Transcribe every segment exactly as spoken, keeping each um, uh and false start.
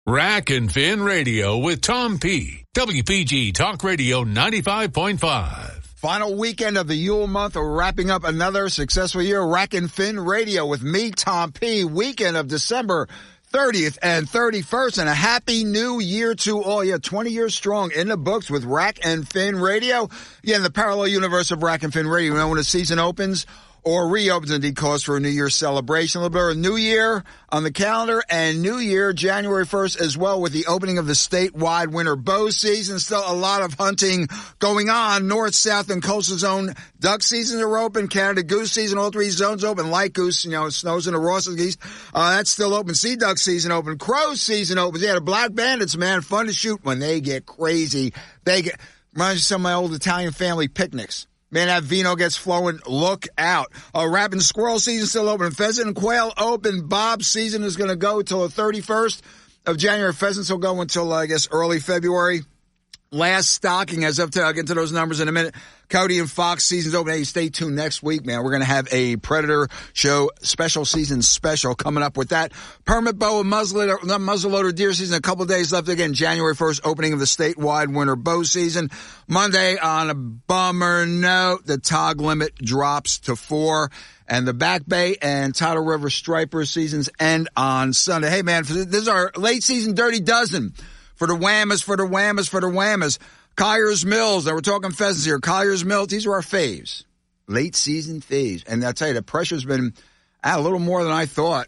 Rack and Fin Radio with Tom P. W P G Talk Radio ninety-five point five. Final weekend of the Yule month. We're wrapping up another successful year. Rack and Fin Radio with me, Tom P. Weekend of December thirtieth and thirty-first. And a happy new year to all. Yeah, twenty years strong in the books with Rack and Fin Radio. Yeah, in the parallel universe of Rack and Fin Radio. You know, when the season opens or reopens, indeed calls for a New Year's celebration. A little bit of a New Year on the calendar, and New Year, January first as well, with the opening of the statewide winter bow season. Still a lot of hunting going on. North, South, and Coastal Zone duck seasons are open. Canada goose season, all three zones open. Light goose, you know, it snows in the Ross's geese. Uh, that's still open. Sea duck season open. Crow season opens. Yeah, the black bandits, man, fun to shoot when they get crazy. They get, reminds me of some of my old Italian family picnics. Man, that vino gets flowing. Look out. Uh, rabbit and squirrel season still open. Pheasant and quail open. Bob season is going to go till the thirty-first of January. Pheasants will go until, uh, I guess, early February. Last stocking, as of today, I'll get to those numbers in a minute. Coyote and fox season's open. Hey, stay tuned next week, man. We're going to have a Predator Show special season special coming up with that. Permit bow and muzzleloader, muzzleloader deer season, a couple days left. Again, January first, opening of the statewide winter bow season. Monday, on a bummer note, the tog limit drops to four. And the Back Bay and Tidal River striper seasons end on Sunday. Hey, man, this is our late season Dirty Dozen. For the whammas, for the whammas, for the whammas. Collier's Mills, now we're talking pheasants here. Collier's Mills, these are our faves. Late season faves. And I'll tell you, the pressure's been ah, a little more than I thought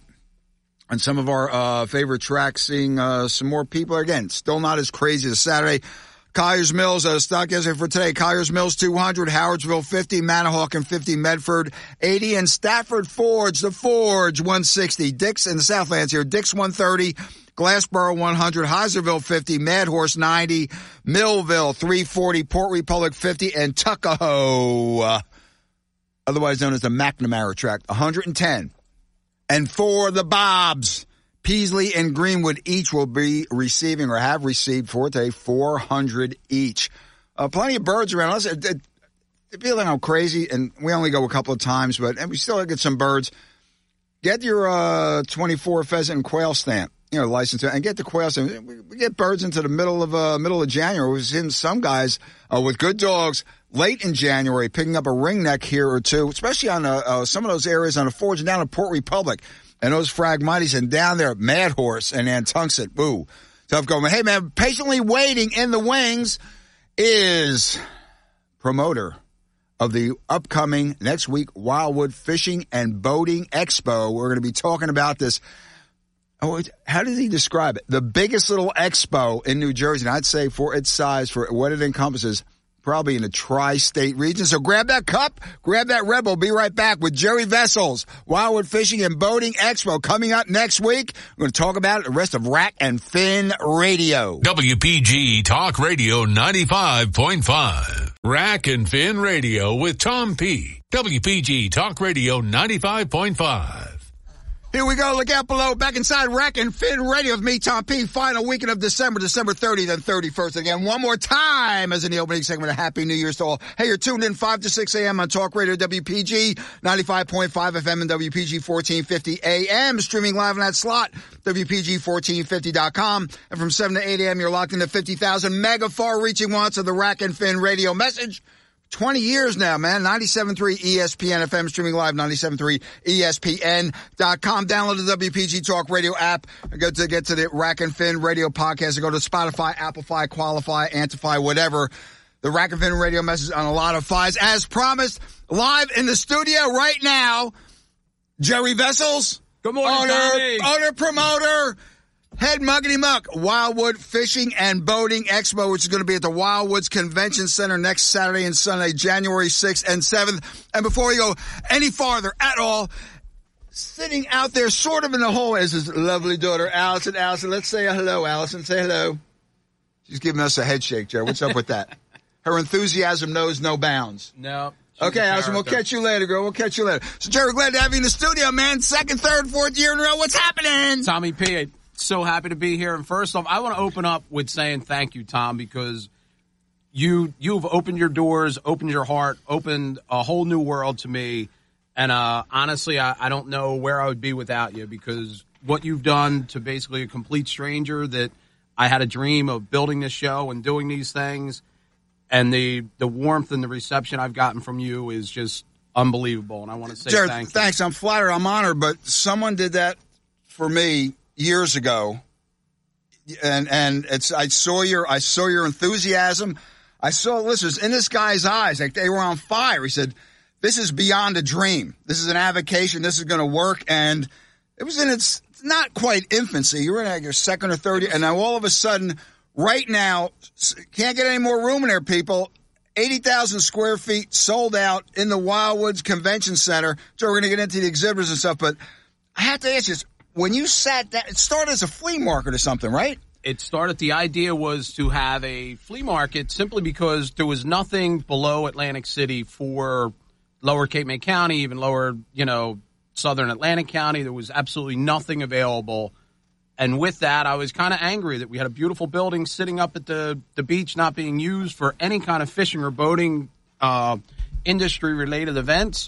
on some of our uh, favorite tracks, seeing uh, some more people. Again, still not as crazy as Saturday. Collier's Mills, uh, stock yesterday for today. Collier's Mills two hundred, Howardsville fifty, Manahawkin fifty, Medford eighty, and Stafford Forge, the Forge one sixty. Dix in the Southlands here, Dix one thirty. Glassboro one hundred, Heiserville fifty, Mad Horse ninety, Millville three forty, Port Republic fifty, and Tuckahoe, uh, otherwise known as the McNamara tract, one hundred ten. And for the Bobs, Peasley and Greenwood each will be receiving or have received for today four hundred each. Uh, plenty of birds around. Listen, it, it, it feels like I'm crazy, and we only go a couple of times, but and we still get some birds. Get your uh, twenty-four pheasant and quail stamp. You know, license, and get the quails. We get birds into the middle of uh, middle of January. We've seen some guys uh, with good dogs late in January picking up a ringneck here or two, especially on uh, uh, some of those areas on the Forge and down in Port Republic and those Phragmites, and down there at Mad Horse and Nantuxet. Boo, tough going. Hey man, patiently waiting in the wings is promoter of the upcoming next week Wildwood Fishing and Boating Expo. We're going to be talking about this. Oh, how does he describe it? The biggest little expo in New Jersey, and I'd say for its size, for what it encompasses, probably in the tri-state region. So grab that cup, grab that Red Bull. Be right back with Jerry Vessels, Wildwood Fishing and Boating Expo, coming up next week. We're going to talk about it, the rest of Rack and Fin Radio. W P G Talk Radio ninety-five point five. Rack and Fin Radio with Tom P. W P G Talk Radio ninety-five point five. Here we go. Look out below. Back inside Rack and Fin Radio with me, Tom P. Final weekend of December, December thirtieth and thirty-first. Again, one more time as in the opening segment, a Happy New Year's to all. Hey, you're tuned in five to six a.m. on Talk Radio W P G, ninety-five point five F M and W P G fourteen fifty A M. Streaming live on that slot, W P G fourteen fifty dot com. And from seven to eight a.m., you're locked into fifty thousand mega far-reaching watts of the Rack and Fin Radio message. twenty years now, man. ninety-seven point three E S P N F M, streaming live, ninety-seven point three E S P N dot com. Download the W P G Talk Radio app. Go to get to the Rack and Fin Radio podcast. Go to Spotify, Applefy, Qualify, Antify, whatever. The Rack and Fin Radio message on a lot of fives. As promised, live in the studio right now, Jerry Vessels. Good morning, owner, Tommy. owner, promoter, head muggity muck, Wildwood Fishing and Boating Expo, which is going to be at the Wildwoods Convention Center next Saturday and Sunday, January sixth and seventh. And before we go any farther at all, sitting out there sort of in the hole is his lovely daughter, Allison. Allison, let's say hello, Allison. Say hello. She's giving us a head shake, Jerry. What's up with that? Her enthusiasm knows no bounds. No. Okay, Allison, we'll catch you later, girl. We'll catch you later. So, Jerry, glad to have you in the studio, man. Second, third, fourth year in a row. What's happening? Tommy P., so happy to be here. And first off, I want to open up with saying thank you, Tom, because you, you've opened your doors, opened your heart, opened a whole new world to me. And uh, honestly, I, I don't know where I would be without you, because what you've done to basically a complete stranger that I had a dream of building this show and doing these things. And the, the warmth and the reception I've gotten from you is just unbelievable. And I want to say Jared, thank you. Thanks. I'm flattered. I'm honored. But someone did that for me years ago. And and it's I saw your I saw your enthusiasm. I saw listeners in this guy's eyes, like they were on fire. He said, "This is beyond a dream. This is an avocation. This is going to work." And it was in its not quite infancy. You were in like your second or third, and now all of a sudden, right now, can't get any more room in there, people. eighty thousand square feet sold out in the Wildwoods Convention Center. So we're going to get into the exhibitors and stuff, but I have to ask you this. When you sat down, it started as a flea market or something, right? It started, the idea was to have a flea market simply because there was nothing below Atlantic City for lower Cape May County, even lower, you know, southern Atlantic County. There was absolutely nothing available. And with that, I was kind of angry that we had a beautiful building sitting up at the, the beach not being used for any kind of fishing or boating uh, industry-related events.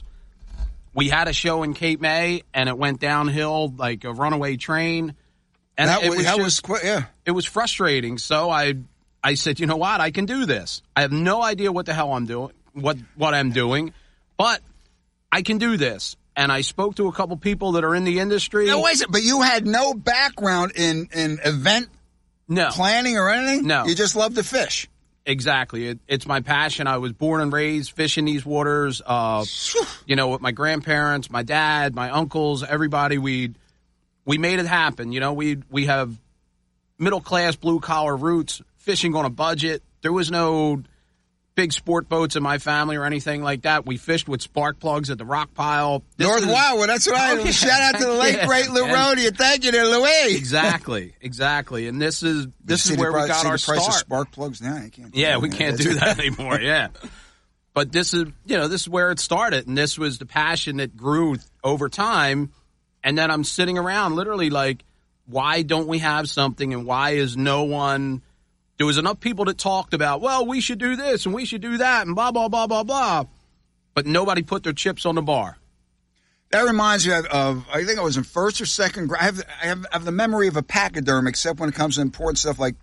We had a show in Cape May, and it went downhill like a runaway train. And that it was, was, that just, was quite, yeah. It was frustrating. So I I said, you know what? I can do this. I have no idea what the hell I'm doing, what what I'm doing, but I can do this. And I spoke to a couple people that are in the industry. No, wait a But you had no background in, in event no. planning or anything? No. You just love to fish. Exactly. It, it's my passion. I was born and raised fishing these waters, uh, you know, with my grandparents, my dad, my uncles, everybody. We we made it happen. You know, we we have middle-class, blue-collar roots, fishing on a budget. There was no big sport boats in my family or anything like that. We fished with spark plugs at the rock pile. This North is, Wildwood, that's right. Oh, yeah. Shout out to the late, Yeah. great Lou Rhodey. Thank you to Louis. Exactly, exactly. And this is this is where price, we got see our the price start. of spark plugs now. You can't. Yeah, we can't do that anymore. Yeah, but this is you know this is where it started, and this was the passion that grew over time. And then I'm sitting around, literally like, why don't we have something, and why is no one? There was enough people that talked about, well, we should do this and we should do that and blah, blah, blah, blah, blah. But nobody put their chips on the bar. That reminds me of, of I think I was in first or second grade. I have, I have, I have the memory of a pachyderm, except when it comes to important stuff like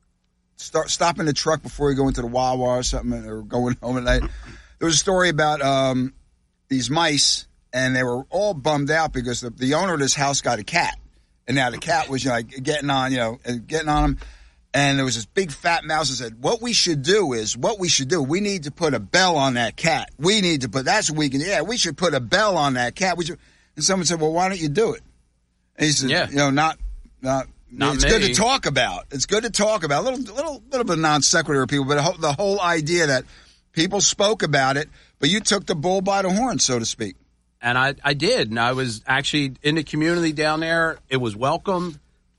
start stopping the truck before you go into the Wawa or something, or going home at night. There was a story about um, these mice, and they were all bummed out because the, the owner of this house got a cat. And now the cat was, you know, like getting on, you know, getting on him. And there was this big fat mouse that said, what we should do is, what we should do, we need to put a bell on that cat. We need to put, that's what we can, yeah, we should put a bell on that cat. We should, and someone said, well, why don't you do it? And he said, yeah. you know, not, not, not it's me. good to talk about. It's good to talk about. A little, little, little bit of non sequitur people, but the whole idea that people spoke about it, but you took the bull by the horn, so to speak. And I, I did. And I was actually in the community down there. It was welcomed.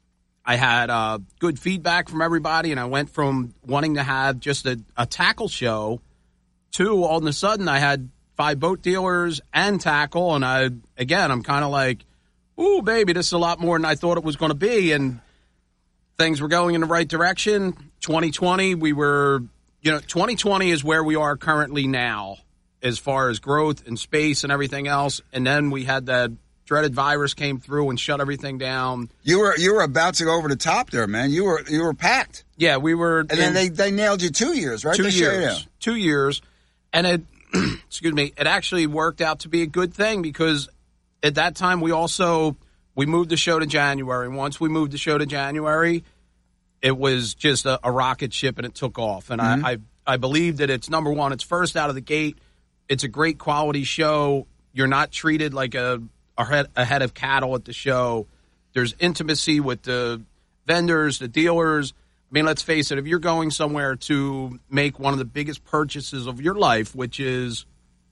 I had uh, good feedback from everybody, and I went from wanting to have just a, a tackle show to all of a sudden I had five boat dealers and tackle, and I again, I'm kind of like, ooh, baby, this is a lot more than I thought it was going to be, and things were going in the right direction. twenty twenty, we were, you know, twenty twenty is where we are currently now as far as growth and space and everything else, and then we had that dreaded virus came through and shut everything down. You were you were about to go over the top there, man. You were you were packed. Yeah, we were. And then they, they nailed you two years, right? Two They years. shut you down. Two years. And it, excuse me, it actually worked out to be a good thing because at that time we also, we moved the show to January. And once we moved the show to January, it was just a, a rocket ship and it took off. And mm-hmm. I, I, I believe that it's number one. It's first out of the gate. It's a great quality show. You're not treated like a, a head, a head of cattle at the show. There's intimacy with the vendors, the dealers. I mean, let's face it, if you're going somewhere to make one of the biggest purchases of your life, which is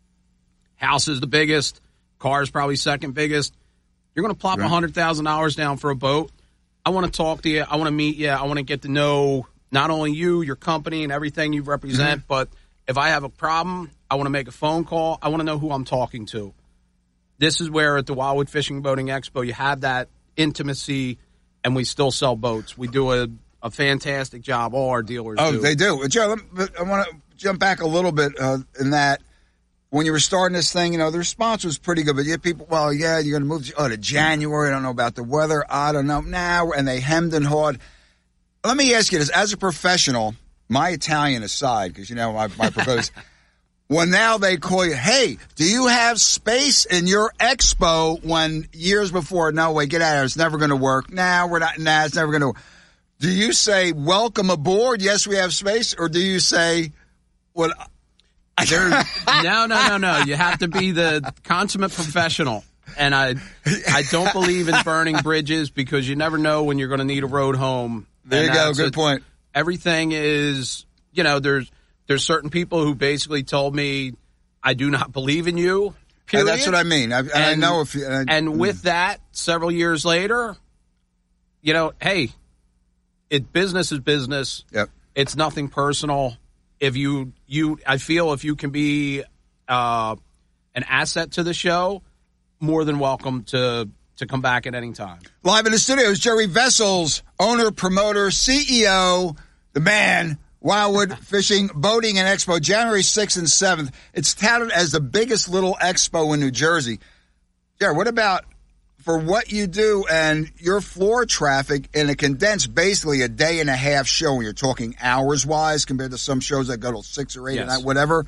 house is the biggest, car is probably second biggest, you're going to plop Right. one hundred thousand dollars down for a boat. I want to talk to you. I want to meet you. I want to get to know not only you, your company, and everything you represent, mm-hmm. but if I have a problem, I want to make a phone call. I want to know who I'm talking to. This is where at the Wildwood Fishing Boating Expo, you have that intimacy, and we still sell boats. We do a, a fantastic job. All our dealers Oh, do. they do. Joe, let me- I want to jump back a little bit uh, in that. when you were starting this thing, you know, the response was pretty good. But yeah, people, well, yeah, you're going to move to, oh, to January. I don't know about the weather. I don't know. Now, and they hemmed and hawed. Let me ask you this. As a professional, my Italian aside, because, you know, my, my proposed, when now they call you, hey, do you have space in your expo when years before, no, wait, get out of here. It's never going to work. Nah, we're not, nah, it's never going to work. Do you say, welcome aboard, yes, we have space? Or do you say, well, There, no, no, no, no. You have to be the consummate professional. And I I don't believe in burning bridges because you never know when you're going to need a road home. There you go. Good a, point. Everything is, you know, there's there's certain people who basically told me, I do not believe in you, period. That's what I mean. I, and, I know if you, uh, And with that, several years later, you know, hey, it business is business. Yep. It's nothing personal. If you, you, I feel if you can be uh, an asset to the show, more than welcome to to come back at any time. Live in the studio is Jerry Vessels, owner, promoter, C E O, the man, Wildwood Fishing, Boating and Expo, January sixth and seventh. It's touted as the biggest little expo in New Jersey. Jerry, what about for what you do and your floor traffic in a condensed, basically a day and a half show, when you're talking hours-wise compared to some shows that go till six or eight yes. at night, whatever.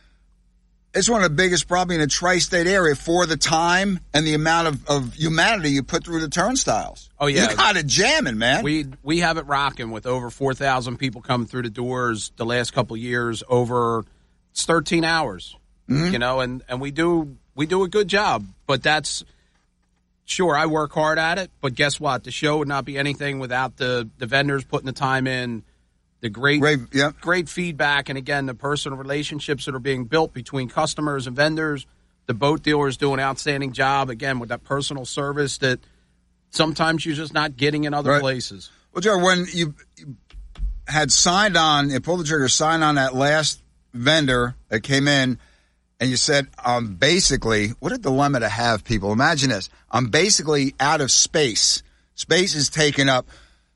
It's one of the biggest probably in the tri-state area for the time and the amount of, of humanity you put through the turnstiles. Oh, yeah. You got it jamming, man. We we have it rocking with over four thousand people coming through the doors the last couple of years over it's thirteen hours, mm-hmm. you know, and, and we do we do a good job, but that's sure, I work hard at it, but guess what? The show would not be anything without the, the vendors putting the time in, the great great, yeah. great feedback, and, again, the personal relationships that are being built between customers and vendors. The boat dealers do an outstanding job, again, with that personal service that sometimes you're just not getting in other right. places. Well, Joe, when you, you had signed on, and pulled the trigger, signed on that last vendor that came in, and you said, um, basically, what a dilemma to have, people. Imagine this. I'm basically out of space. Space is taken up.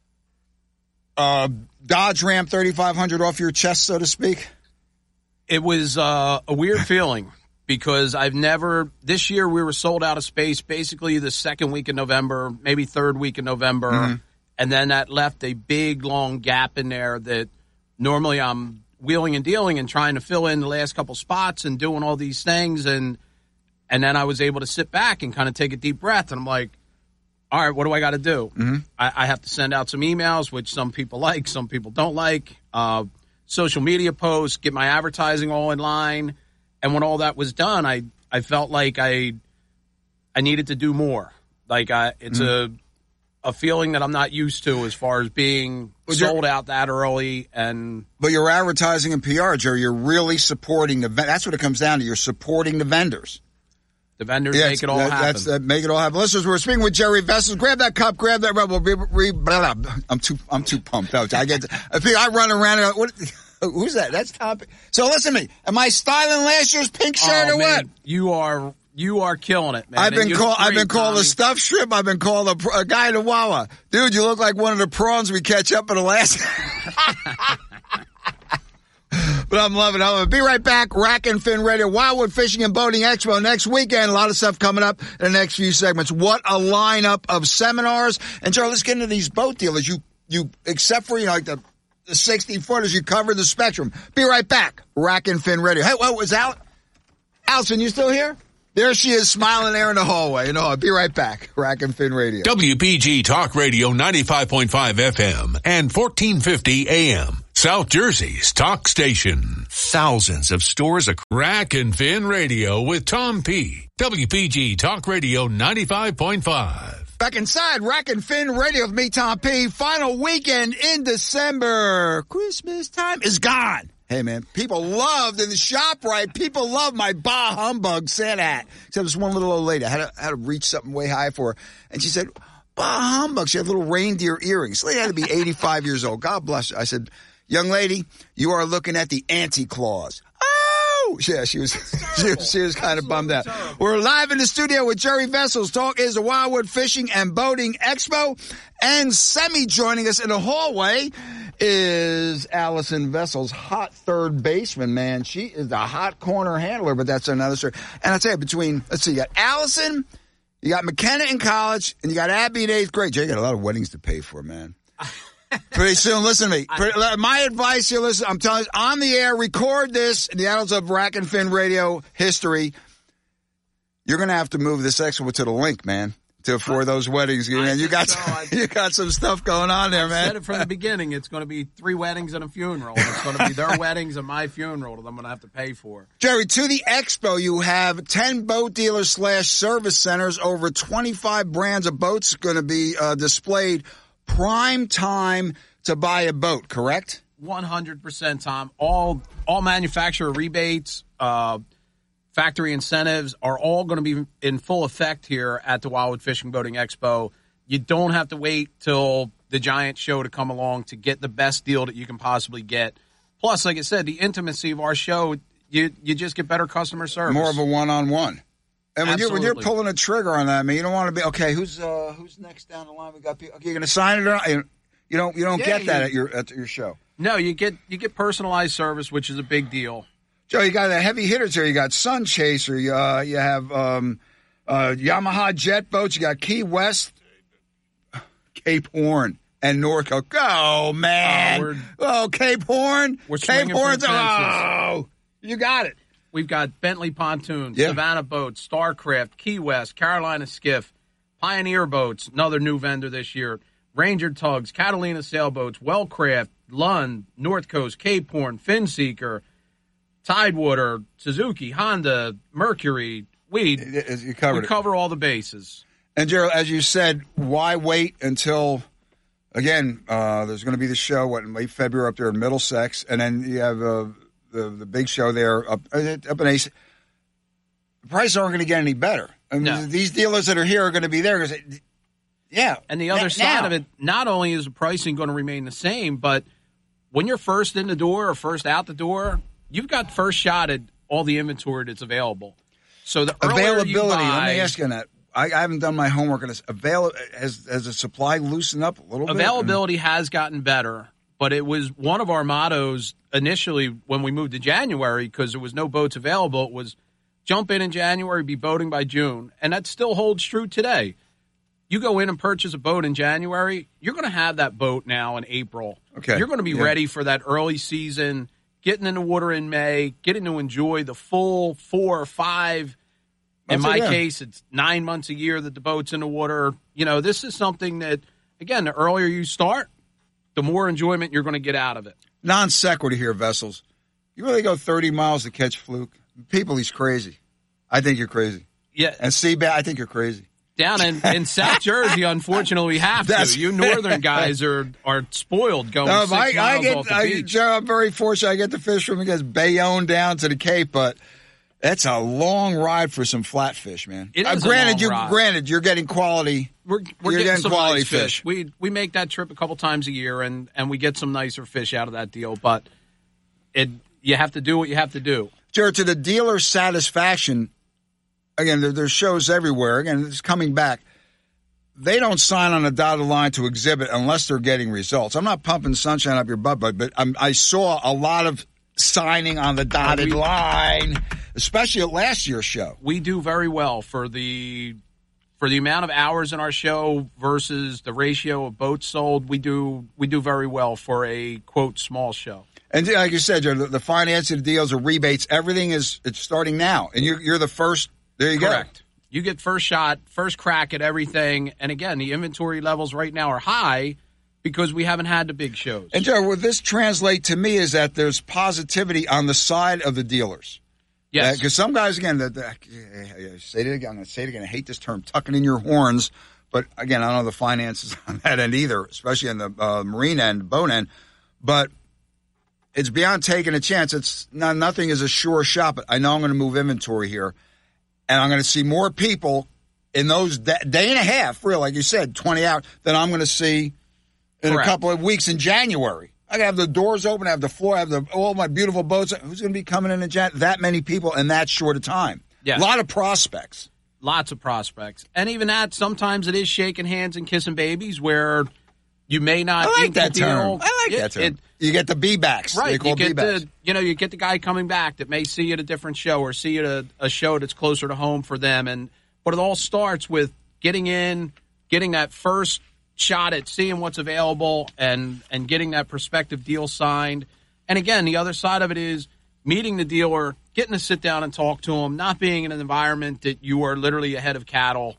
Uh, Dodge Ram thirty-five hundred off your chest, so to speak? It was uh, a weird feeling because I've never – this year we were sold out of space basically the second week of November, maybe third week of November, mm-hmm. and then that left a big, long gap in there that normally I'm – wheeling and dealing and trying to fill in the last couple spots and doing all these things. And and then I was able to sit back and kind of take a deep breath. And I'm like, all right, what do I got to do? Mm-hmm. I, I have to send out some emails, which some people like, some people don't like, uh, social media posts, get my advertising all in line. And when all that was done, I, I felt like I I needed to do more. Like I, it's mm-hmm. a a feeling that I'm not used to as far as being well, sold out that early. And but your advertising and P R, Jerry, you're really supporting the. That's what it comes down to. You're supporting the vendors. The vendors yeah, make it all that, happen. That's uh, make it all happen. Listeners, we're speaking with Jerry Vessels. Grab that cup. Grab that rebel. Re, re, blah, blah. I'm too. I'm too pumped. I get. To, I run around. And, what? Who's that? That's Tom. So listen to me. Am I styling last year's pink shirt oh, or man, what? You are. You are killing it, man. I've been called. I've been called Tommy. a stuffed shrimp. I've been called a, a guy in a Wawa. Dude, you look like one of the prawns we catch up in Alaska. But I'm loving it. I'm going to be right back. Rack and Fin Radio, Wildwood Fishing and Boating Expo next weekend. A lot of stuff coming up in the next few segments. What a lineup of seminars. And Joe, let's get into these boat dealers. You, you, except for, you know, like the, the sixty footers, you cover the spectrum. Be right back. Rack and Fin Radio. Hey, what was Al? Allison, you still here? There she is, smiling there in the hallway. You know, I'll be right back. Rack and Fin Radio. W P G Talk Radio ninety-five point five F M and fourteen fifty A M. South Jersey's talk station. Thousands of stores across Rack and Fin Radio with Tom P. W P G Talk Radio ninety-five point five. Back inside Rack and Fin Radio with me, Tom P. Final weekend in December. Christmas time is gone. Hey, man, people loved in the shop, right? People love my Bah Humbug Santa hat. Except this one little old lady. I had to, had to reach something way high for her. And she said, Bah Humbug. She had little reindeer earrings. The lady had to be eighty-five years old. God bless her. I said, young lady, you are looking at the Anti-Claus. Oh! Yeah, she was, she was, she was kind of bummed out. We're live in the studio with Jerry Vessels. Talk is the Wildwood Fishing and Boating Expo. And Semi joining us in the hallway is Allison Vessel's hot third baseman, man. She is a hot corner handler, but that's another story. And I tell you, between, let's see, you got Allison, you got McKenna in college, and you got Abby in eighth grade. Jay got a lot of weddings to pay for, man. Pretty soon, listen to me. Pretty, my advice here, listen, I'm telling you, on the air, record this in the annals of Rack and Fin radio history. You're going to have to move this extra to the link, man, to for those weddings. Man, you got so. you got some stuff going on there, man. I said it from the beginning. It's going to be three weddings and a funeral. It's going to be their weddings and my funeral that I'm going to have to pay for. Jerry, to the expo, you have ten boat dealers slash service centers. Over twenty-five brands of boats going to be uh, displayed. Prime time to buy a boat, correct? one hundred percent, Tom. All all manufacturer rebates, uh, factory incentives are all going to be in full effect here at the Wildwood Fishing Boating Expo. You don't have to wait till the giant show to come along to get the best deal that you can possibly get. Plus, like I said, the intimacy of our show, you you just get better customer service. More of a one-on-one. And when Absolutely. you're, when you're pulling a trigger on that, I mean, you don't want to be, okay, who's uh, who's next down the line? We got people. Okay, you're going to sign it or not? You don't, you don't Yeah, get that you, at your at your show. No, you get you get personalized service, which is a big deal. Joe, you got the heavy hitters here. You got Sun Chaser. You, uh, you have um, uh, Yamaha jet boats. You got Key West, Cape Horn, and Norco. Go, man. Oh, oh Cape Horn. We're Cape Horn. Oh, you got it. We've got Bentley Pontoons, Yeah. Savannah Boats, Starcraft, Key West, Carolina Skiff, Pioneer Boats, another new vendor this year, Ranger Tugs, Catalina Sailboats, Wellcraft, Lund, North Coast, Cape Horn, Finseeker, Tidewater, Suzuki, Honda, Mercury. We, you covered we it. cover all the bases. And, Gerald, as you said, why wait until, again, uh, there's going to be the show, what, in late February up there in Middlesex, and then you have uh, the the big show there up, up in Ace. The prices aren't going to get any better. I mean, No. these dealers that are here are going to be there because, yeah. And the other now. side of it, not only is the pricing going to remain the same, but when you're first in the door or first out the door, you've got first shot at all the inventory that's available. So the earlier Availability, you buy, let me ask you on that. I, I haven't done my homework on this. Avail, has, has the supply loosened up a little bit? Availability has gotten better, but it was one of our mottos initially when we moved to January because there was no boats available. It was jump in in January, be boating by June, and that still holds true today. You go in and purchase a boat in January, you're going to have that boat now in April. Okay. You're going to be Yeah. ready for that early season, getting in the water in May, getting to enjoy the full four or five. In That's my it, yeah. case, it's nine months a year that the boat's in the water. You know, this is something that, again, the earlier you start, the more enjoyment you're going to get out of it. Non sequitur here, Vessels. You really go thirty miles to catch fluke? People, he's crazy. I think you're crazy. Yeah, And Seabat, I think you're crazy. down in, in South Jersey, unfortunately, we have That's- to. You northern guys are are spoiled going No, six I, miles I off get, the I, beach. Joe, I'm very fortunate. I get to fish from, I guess, Bayonne down to the Cape, but that's a long ride for some flatfish, man. It Uh, is a granted, long you ride. granted you're getting quality. We're, we're You're getting, getting some quality nice fish. fish. We we make that trip a couple times a year, and, and we get some nicer fish out of that deal. But it you have to do what you have to do. Jared, to the dealer's satisfaction, again, there, there's shows everywhere. Again, it's coming back. They don't sign on a dotted line to exhibit unless they're getting results. I'm not pumping sunshine up your butt, but, but I'm, I saw a lot of signing on the dotted we- line, especially at last year's show. We do very well for the for the amount of hours in our show versus the ratio of boats sold. We do we do very well for a quote small show. And like you said, Jared, the, the financing, the deals, the rebates, everything is it's starting now, and you're you're the first. There you Correct. go. You get first shot, first crack at everything. And again, the inventory levels right now are high because we haven't had the big shows. And Joe, what this translate to me is that there's positivity on the side of the dealers. yes. Because some guys, again, the, the, yeah, yeah, say it again. I'm going to say it again. I hate this term, tucking in your horns. But again, I don't know the finances on that end either, especially on the uh, marine end, boat end. But it's beyond taking a chance. It's not, nothing is a sure shot. But I know I'm going to move inventory here, and I'm going to see more people in those day, day and a half, really, like you said, twenty hours, than I'm going to see in Correct. a couple of weeks in January. I have the doors open, I have the floor, I have the, all my beautiful boats. Who's going to be coming in in Jan? That many people in that short a time. Yes. A lot of prospects. Lots of prospects. And even that, sometimes it is shaking hands and kissing babies where You may not. I like that deal. term. I like it, that term. It, you get the B-backs. Right. They call you get B-backs. the, you know, you get the guy coming back that may see you at a different show or see you at a, a show that's closer to home for them. And but it all starts with getting in, getting that first shot at seeing what's available, and and getting that prospective deal signed. And again, the other side of it is meeting the dealer, getting to sit down and talk to him, not being in an environment that you are literally a head of cattle.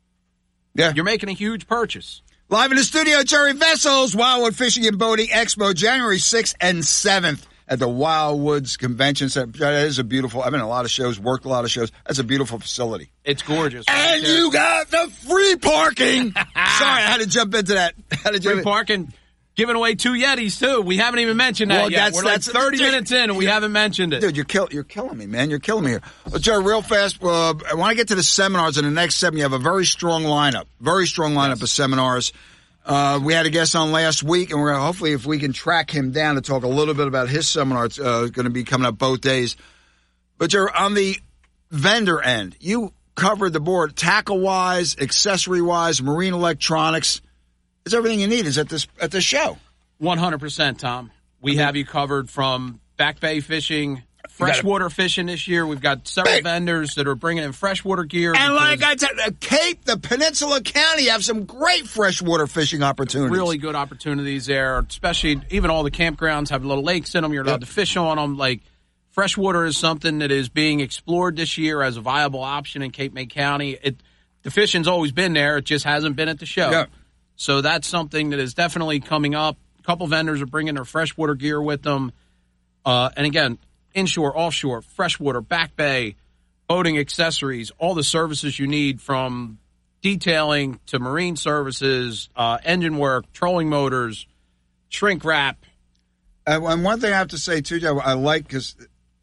Yeah. You're making a huge purchase. Live in the studio, Jerry Vessels, Wildwood Fishing and Boating Expo, January sixth and seventh at the Wildwoods Convention Center. That is a beautiful, I've been in a lot of shows, worked a lot of shows. That's a beautiful facility. It's gorgeous. And right you got the free parking. Sorry, I had to jump into that. I had to jump free in. parking. Giving away two Yetis, too. We haven't even mentioned that Well, yet. that's- We're like that's- thirty dude, minutes in, and we haven't mentioned it. Dude, you're, kill, you're killing me, man. You're killing me here. Well, Jerry, real fast, uh, I want to get to the seminars in the next seven. You have a very strong lineup, very strong lineup Yes. of seminars. Uh, we had a guest on last week, and we're going to hopefully, if we can track him down to talk a little bit about his seminar. It's uh, going to be coming up both days. But Jerry, on the vendor end, you covered the board tackle-wise, accessory-wise, marine electronics. It's everything you need is at this at this show. one hundred percent, Tom. We have you covered from back bay fishing, freshwater fishing this year. We've got several Hey. vendors that are bringing in freshwater gear. And because like I said, uh, Cape, the Peninsula County have some great freshwater fishing opportunities. really good opportunities there, especially even all the campgrounds have little lakes in them. You're allowed Yep. to fish on them. Like, freshwater is something that is being explored this year as a viable option in Cape May County. It, the fishing's always been there. It just hasn't been at the show. Yeah. So that's something that is definitely coming up. A couple vendors are bringing their freshwater gear with them. Uh, and again, inshore, offshore, freshwater, back bay, boating accessories, all the services you need from detailing to marine services, uh, engine work, trolling motors, shrink wrap. And and one thing I have to say too, Joe, I like because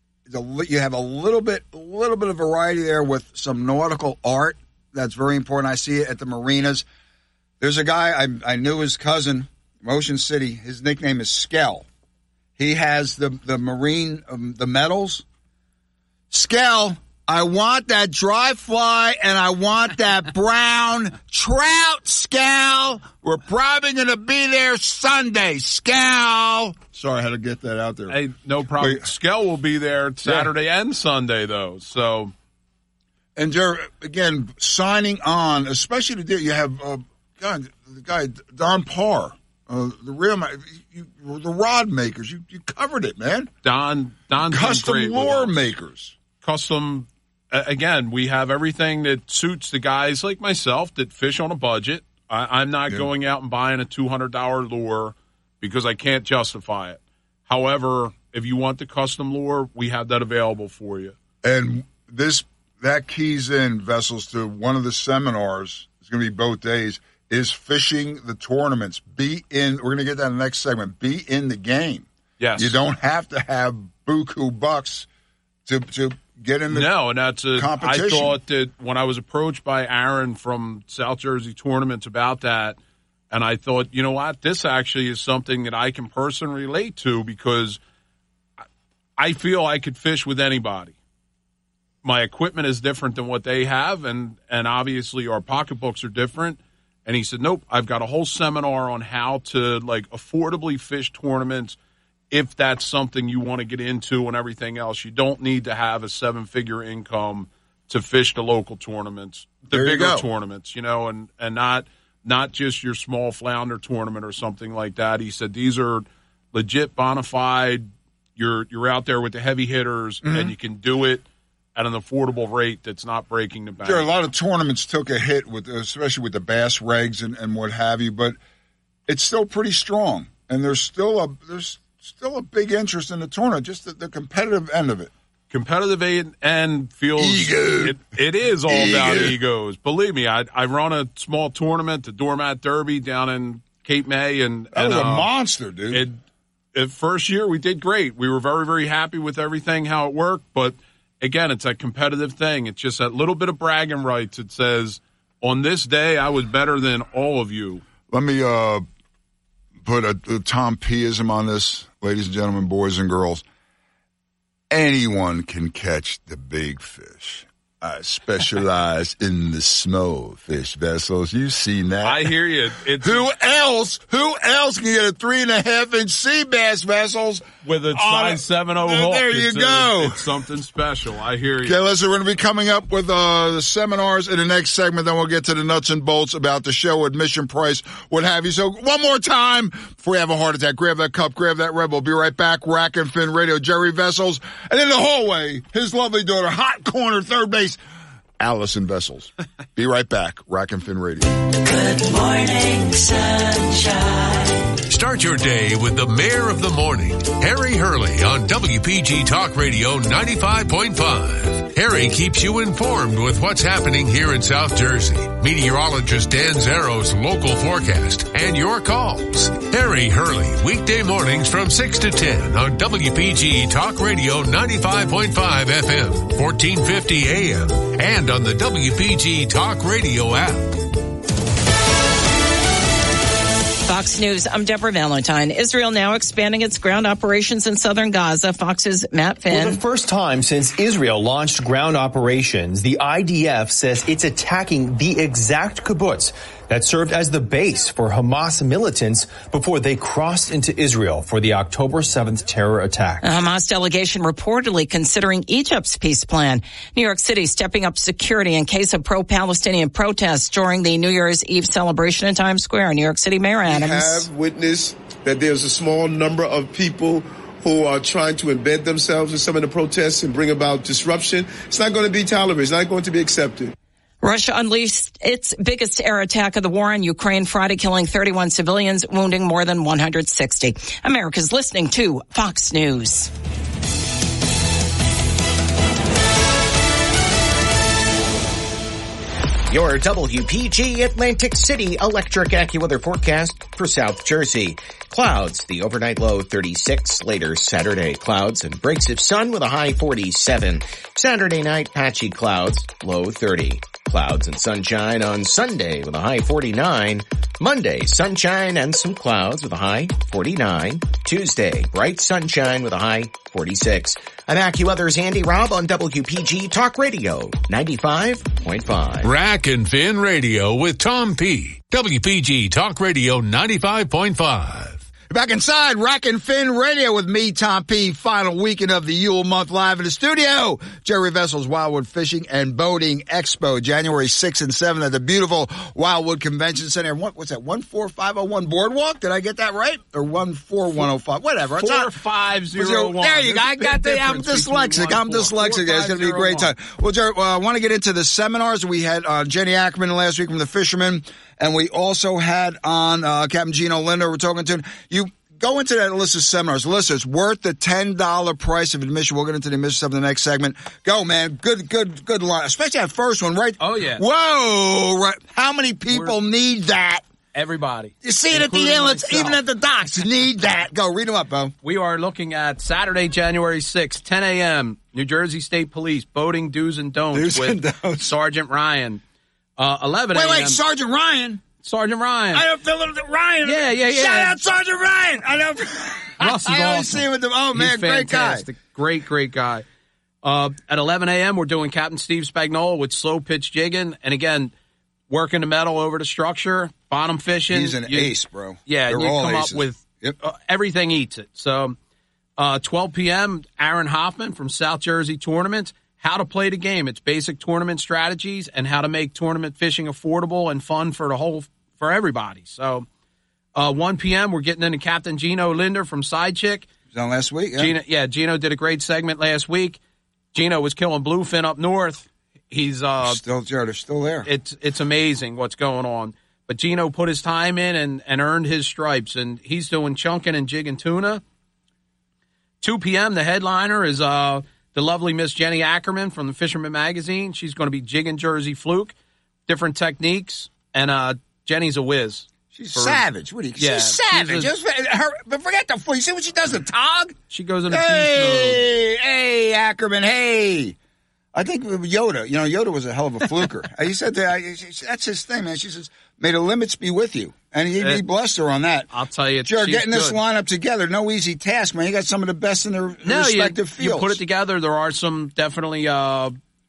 you have a little bit, a little bit of variety there with some nautical art. That's very important. I see it at the marinas. There's a guy I I knew his cousin from Ocean City. His nickname is Skell. He has the the marine um, the medals. Skell, I want that dry fly and I want that brown trout, Skell. We're probably going to be there Sunday, Skell. Sorry, I had to get that out there. Hey, no problem. Wait. Skell will be there Saturday and Sunday, though. So, And Jerry, again, signing on, especially today, you have uh, God, the guy Don Parr, uh, the real you, the rod makers. You you covered it, man. Don, Don's been Custom great with lure us. makers. Custom, uh, again, we have everything that suits the guys like myself that fish on a budget. I, I'm not Yeah. going out and buying a two hundred dollars lure because I can't justify it. However, if you want the custom lure, we have that available for you. And this that keys in Vessels to one of the seminars. It's going to be both days. Is fishing the tournaments. Be in. We're going to get that in the next segment. Be in the game. Yes. You don't have to have buku bucks to to get in the No, and that's a. competition. I thought that when I was approached by Aaron from South Jersey Tournaments about that, and I thought, you know what, this actually is something that I can personally relate to because I feel I could fish with anybody. My equipment is different than what they have, and and obviously our pocketbooks are different. And he said, nope, I've got a whole seminar on how to like affordably fish tournaments. If that's something you want to get into and everything else, you don't need to have a seven-figure income to fish the local tournaments, the There you bigger go. tournaments, you know, and, and not not just your small flounder tournament or something like that. He said these are legit bona fide. You're you're out there with the heavy hitters, Mm-hmm. and you can do it at an affordable rate that's not breaking the bank. There are a lot of tournaments took a hit with, especially with the bass regs and, and what have you, but it's still pretty strong, and there's still a there's still a big interest in the tournament, just the, the competitive end of it. Competitive end- end feels Ego. it, it is all about Ego. egos. Believe me, I I run a small tournament, the Doormat Derby down in Cape May, and That and, was a uh, monster, dude. It, it first year we did great. We were very very happy with everything how it worked, but again, it's a competitive thing. It's just that little bit of bragging rights. It says on this day I was better than all of you. Let me uh, put a, a Tom P-ism on this, ladies and gentlemen, boys and girls. Anyone can catch the big fish. I specialize in the small fish vessels. You've seen that. I hear you. It's, who else? Who else can get a three and a half inch sea bass vessels with a size seven oh hook? There you it's go. A, it's something special. I hear you. Okay, listen, we're going to be coming up with uh, the seminars in the next segment. Then we'll get to the nuts and bolts about the show, admission price, what have you. So one more time before you have a heart attack, grab that cup, grab that Red Bull. Be right back. Rack and Fin Radio, Jerry Vessels, and in the hallway, his lovely daughter, hot corner, third base. Allison Vessels. Be right back. Rack and Fin Radio. Good morning, sunshine. Start your day with the mayor of the morning, Harry Hurley, on W P G Talk Radio ninety-five point five. Harry keeps you informed with what's happening here in South Jersey. Meteorologist Dan Zero's local forecast and your calls. Harry Hurley, weekday mornings from six to ten on W P G Talk Radio ninety-five point five F M, fourteen fifty A M, and on the W P G Talk Radio app. Fox News, I'm Deborah Valentine. Israel now expanding its ground operations in southern Gaza. Fox's Matt Finn. For the first time since Israel launched ground operations, the I D F says it's attacking the exact kibbutz that served as the base for Hamas militants before they crossed into Israel for the October seventh terror attack. A Hamas delegation reportedly considering Egypt's peace plan. New York City stepping up security in case of pro-Palestinian protests during the New Year's Eve celebration in Times Square. New York City Mayor Adams. We have witnessed that there's a small number of people who are trying to embed themselves in some of the protests and bring about disruption. It's not going to be tolerated. It's not going to be accepted. Russia unleashed its biggest air attack of the war on Ukraine Friday, killing thirty-one civilians, wounding more than one hundred sixty. America's listening to Fox News. Your W P G Atlantic City electric AccuWeather forecast for South Jersey. Clouds, the overnight low thirty-six. Later Saturday, clouds and breaks of sun with a high forty-seven. Saturday night, patchy clouds, low thirty. Clouds and sunshine on Sunday with a high forty-nine. Monday, sunshine and some clouds with a high forty-nine. Tuesday, bright sunshine with a high forty-six. I'm AccuWeather's Andy Robb on W P G Talk Radio ninety-five point five. Rack and Fin Radio with Tom P. W P G Talk Radio ninety-five point five. Back inside Rack and Fin Radio with me, Tom P. Final weekend of the Yule month live in the studio. Jerry Vessels Wildwood Fishing and Boating Expo, January sixth and seventh at the beautiful Wildwood Convention Center. What, what's that, one four five oh one Boardwalk? Did I get that right? Or one four one oh five? Whatever. four five oh one. There you go. I got the, I'm dyslexic. I'm dyslexic. It's going to be a great time. Well, Jerry, uh, I want to get into the seminars. We had uh, Jenny Ackerman last week from the Fishermen. And we also had on uh, Captain Gino Linder. We're talking to you. Go into that list of seminars. Listen, it's worth the ten dollars price of admission. We'll get into the admission stuff in the next segment. Go, man. Good, good, good line. Especially that first one, right? Oh, yeah. Whoa. Right. How many people We're, need that? Everybody. You see it at the inlets, even at the docks. You need that. Go, read them up, Bo. We are looking at Saturday, January sixth, ten a.m., New Jersey State Police, boating do's and don'ts do's with and don'ts. Sergeant Ryan. Uh, eleven a.m. Wait, wait, Sergeant Ryan? Sergeant Ryan. I don't feel it. Ryan. Yeah, yeah, yeah. Shout out Sergeant Ryan. I know. Russ is I always awesome. see him with the, oh, man, He's great fantastic. guy. Great, great guy. Uh, at eleven a.m., we're doing Captain Steve Spagnola with slow pitch jigging. And again, working the metal over the structure, bottom fishing. He's an you, ace, bro. Yeah, They're you all come aces. up with yep. uh, everything eats it. So uh, twelve p.m., Aaron Hoffman from South Jersey Tournament. How to play the game. It's basic tournament strategies and how to make tournament fishing affordable and fun for the whole for everybody. So uh, one p.m., we're getting into Captain Gino Linder from Sidechick. He was on last week, yeah. Gino, yeah, Gino did a great segment last week. Gino was killing bluefin up north. He's uh, still, they're still there. It's it's amazing what's going on. But Gino put his time in and, and earned his stripes, and he's doing chunking and jigging tuna. two p.m., the headliner is uh, the lovely Miss Jenny Ackerman from the Fisherman Magazine. She's going to be jigging Jersey fluke, different techniques, and uh, Jenny's a whiz. She's for, savage. What do you? Yeah, she's savage. she's a, Just her, but forget the fluke. You see what she does? The tog. She goes in a hey, beast mode. Hey, Ackerman. Hey. I think with Yoda, you know, Yoda was a hell of a fluker. He said that, that's his thing, man. She says, may the limits be with you. And he, he blessed her on that. I'll tell you. Sure, she's getting this good. lineup together, no easy task, man. You got some of the best in their no, respective you, fields. You put it together. There are some definitely uh,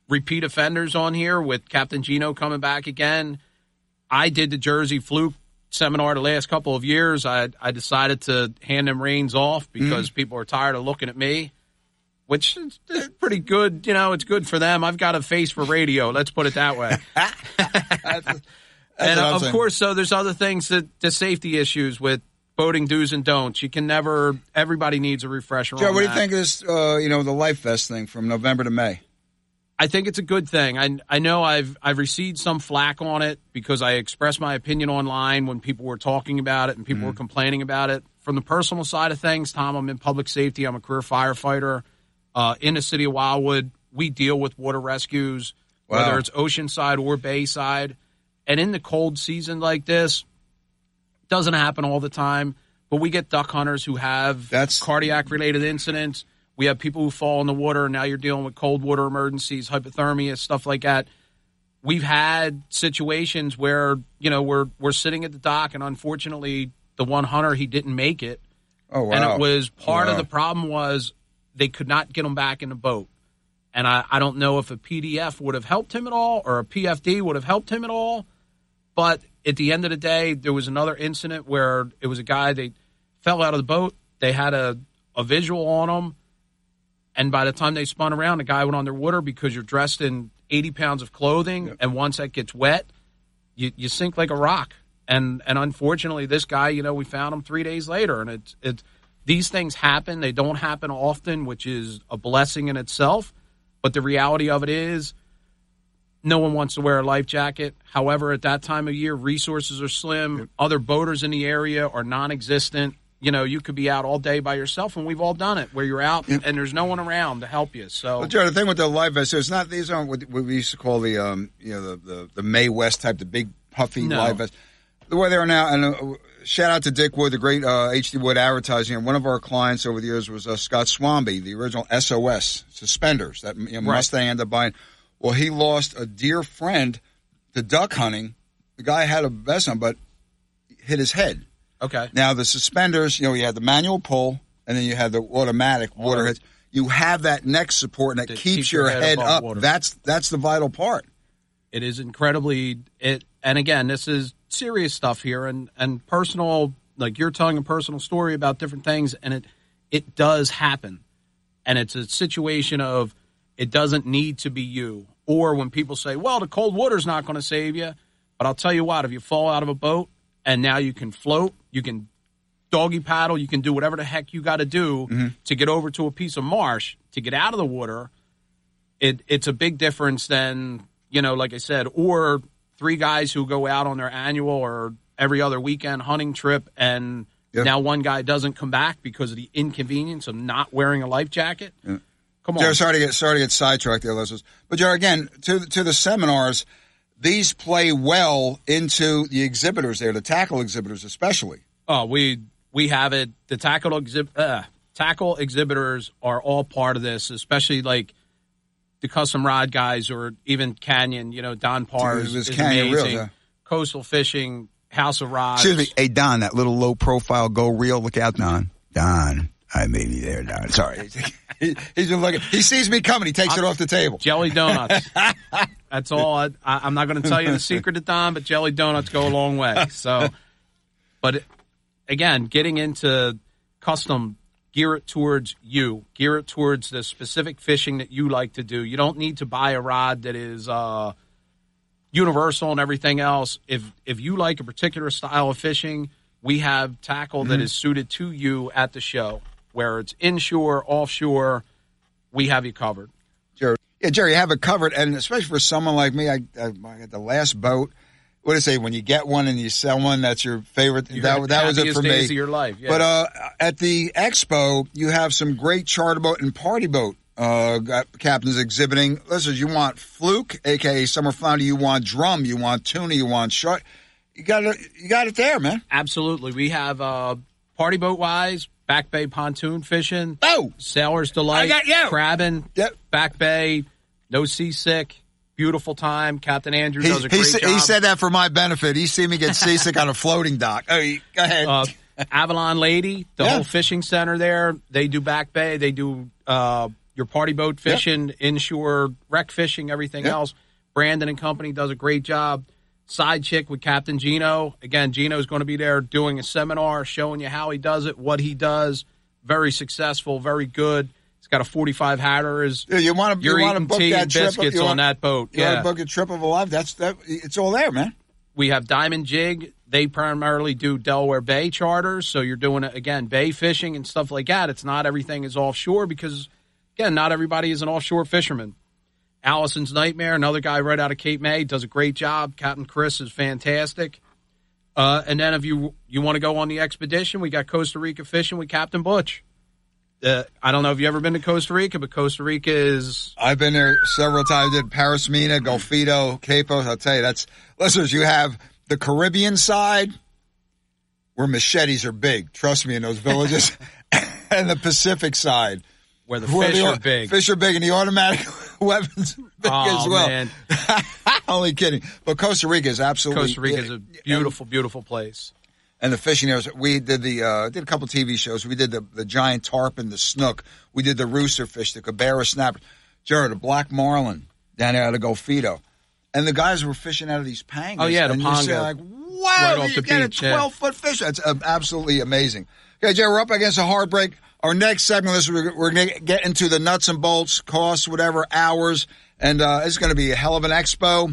repeat offenders on here with Captain Gino coming back again. I did the Jersey Fluke seminar the last couple of years. I I decided to hand them reins off because mm. people are tired of looking at me, which is pretty good. You know, it's good for them. I've got a face for radio. Let's put it that way. that's, that's and of saying. course, so there's other things that the safety issues with boating do's and don'ts. You can never. Everybody needs a refresher. Joe, on what that. do you think of this? Uh, you know, the life vest thing from November to May. I think it's a good thing. I I know I've I've received some flack on it because I expressed my opinion online when people were talking about it and people mm. were complaining about it. From the personal side of things, Tom, I'm in public safety. I'm a career firefighter uh, in the city of Wildwood. We deal with water rescues, wow. whether it's oceanside or bayside. And in the cold season like this, it doesn't happen all the time, but we get duck hunters who have That's... cardiac-related incidents. We have people who fall in the water, and now you're dealing with cold water emergencies, hypothermia, stuff like that. We've had situations where, you know, we're we're sitting at the dock, and unfortunately, the one hunter, he didn't make it. Oh, wow. And it was part wow. of the problem was they could not get him back in the boat. And I, I don't know if a P D F would have helped him at all or a P F D would have helped him at all. But at the end of the day, there was another incident where it was a guy, they fell out of the boat. They had a, a visual on him. And by the time they spun around, the guy went underwater because you're dressed in eighty pounds of clothing. Yep. And once that gets wet, you, you sink like a rock. And and unfortunately, this guy, you know, we found him three days later. And it's it, these things happen. They don't happen often, which is a blessing in itself. But the reality of it is no one wants to wear a life jacket. However, at that time of year, resources are slim. Yep. Other boaters in the area are non-existent. You know, you could be out all day by yourself, and we've all done it, where you're out yep. and there's no one around to help you. So, well, Joe, the thing with the life vest, it's not these aren't what we used to call the um, you know, the, the the Mae West type, the big puffy no. life vest. The way they are now, and uh, shout out to Dick Wood, the great uh, H D Wood Advertising. And one of our clients over the years was uh, Scott Swanby, the original S O S suspenders that you know, right. Mustang ended up buying. Well, he lost a dear friend to duck hunting. The guy had a vest on, but hit his head. Okay. Now, the suspenders, you know, you had the manual pull, and then you had the automatic water hits. You have that neck support, and that keeps keep your, your head, head up. Water. That's that's the vital part. It is incredibly it, and again, this is serious stuff here, and, and personal. Like you're telling a personal story about different things, and it it does happen, and it's a situation of it doesn't need to be you. Or when people say, "Well, the cold water's not going to save you," but I'll tell you what: if you fall out of a boat and now you can float, you can doggy paddle, you can do whatever the heck you got to do mm-hmm. to get over to a piece of marsh to get out of the water. It it's a big difference than, you know, like I said, or three guys who go out on their annual or every other weekend hunting trip, and yeah. now one guy doesn't come back because of the inconvenience of not wearing a life jacket. Yeah. Come on. Jared, sorry to get sorry to get sidetracked there, listeners. But Jared, again, to to the seminars, these play well into the exhibitors there, the tackle exhibitors especially. Oh, we we have it. The tackle exhib- uh, tackle exhibitors are all part of this, especially like the custom rod guys or even Canyon. You know, Don Pars is Canyon amazing. Real, yeah. Coastal Fishing, House of Rods. Excuse me, hey Don, that little low profile go reel. Look out, Don. Don, I may be there, Don. Sorry, he, he's been looking. He sees me coming. He takes I'm, it off the table. Jelly donuts. That's all. I, I, I'm not going to tell you the secret to Don, but jelly donuts go a long way. So, but. It, Again, getting into custom, gear it towards you. Gear it towards the specific fishing that you like to do. You don't need to buy a rod that is uh, universal and everything else. If if you like a particular style of fishing, we have tackle mm-hmm. that is suited to you at the show. Where it's inshore, offshore, we have you covered. Jerry, yeah, Jerry, you have it covered, and especially for someone like me, I, I, I got the last boat. What do you say? When you get one and you sell one, that's your favorite. Your that that was it for days me. Of your life, yeah. But uh, at the expo, you have some great charter boat and party boat uh, captains exhibiting. Listen, you want fluke, aka summer flounder. You want drum. You want tuna. You want shark. You got it. You got it there, man. Absolutely. We have uh, party boat wise, Back Bay pontoon fishing. Oh, Sailor's Delight. I got you. Crabbing. Yep. Back Bay. No seasick. Beautiful time. Captain Andrew he, does a great he, job. He said that for my benefit. He seen me get seasick on a floating dock. Oh, go ahead. Uh, Avalon Lady, the yeah. whole fishing center there, they do Back Bay. They do uh, your party boat fishing, yep. inshore wreck fishing, everything yep. else. Brandon and company does a great job. Side chick with Captain Gino. Again, Gino's going to be there doing a seminar, showing you how he does it, what he does. Very successful, very good. He's got a forty-five hatter. Is yeah, you want to you want to book tea that and trip biscuits you on want, that boat? You yeah, want to book a trip of a life. That's that. It's all there, man. We have Diamond Jig. They primarily do Delaware Bay charters, so you're doing it again, bay fishing and stuff like that. It's not everything is offshore because, again, not everybody is an offshore fisherman. Allison's Nightmare, another guy right out of Cape May, does a great job. Captain Chris is fantastic. Uh, and then if you you want to go on the expedition, we got Costa Rica fishing with Captain Butch. Uh, I don't know if you've ever been to Costa Rica, but Costa Rica is... I've been there several times. Did Paris Mina, Golfito, Capos. I'll tell you, that's... Listeners, you have the Caribbean side where machetes are big. Trust me, in those villages. And the Pacific side. Where the where fish the, are big. Fish are big and the automatic weapons big oh, as well. Man. Only kidding. But Costa Rica is absolutely... Costa Rica is a beautiful, beautiful place. And the fishing there, we did the uh, did a couple T V shows. We did the, the giant tarpon, the snook. We did the rooster fish, the cabera snapper. Jared, the black marlin down there out of Golfito. And the guys were fishing out of these pangas. Oh, yeah, the and ponga. You're like, wow, right you get beach, a twelve-foot yeah. fish. That's uh, absolutely amazing. Okay, Jared, we're up against a hard break. Our next segment, this we're, we're going to get into the nuts and bolts, costs, whatever, hours. And uh, it's going to be a hell of an expo.